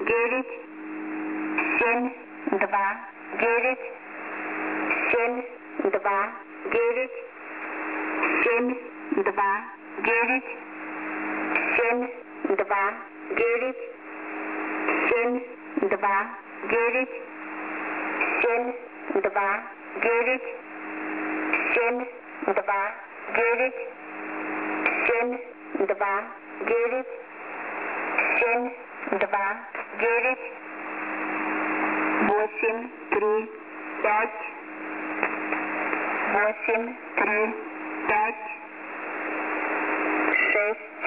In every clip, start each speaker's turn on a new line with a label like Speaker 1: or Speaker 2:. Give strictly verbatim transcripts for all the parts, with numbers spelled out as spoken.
Speaker 1: девять, семь, два, девять, семь, два, девять, семь, два, девять, семь, два, девять, семь, два, девять, семь, два, девять, семь, два, девять, семь, два, девять, семь, два, девять, восемь, три, пять, восемь, три, пять, шесть,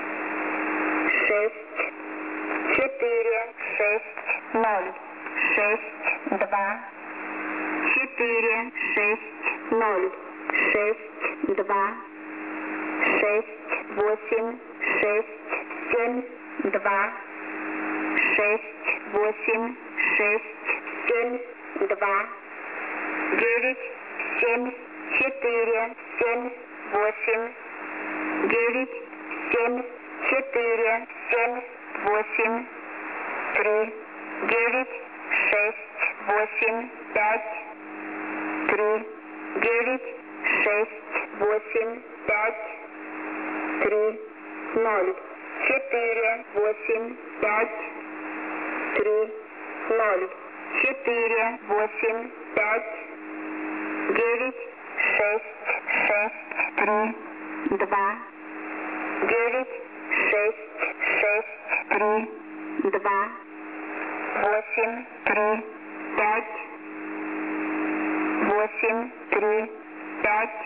Speaker 1: шесть, четыре, шесть, ноль, шесть, два, четыре, шесть, ноль, шесть, два, шесть, восемь, шесть, семь, два, шесть, восемь, шесть, семь, два, девять, семь, четыре, семь, восемь, девять, семь, четыре, семь, восемь, три, девять, шесть, восемь, пять, три, девять, шесть, восемь, пять, три, ноль, четыре, восемь, пять, три, ноль, четыре, восемь, пять, девять, шесть, шесть, три, два, девять, шесть, шесть, три, два, восемь, три, пять, восемь, три, пять,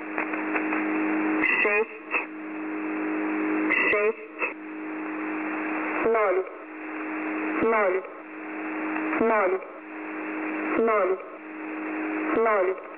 Speaker 1: шесть, шесть, ноль, ноль, ноль, ноль, ноль.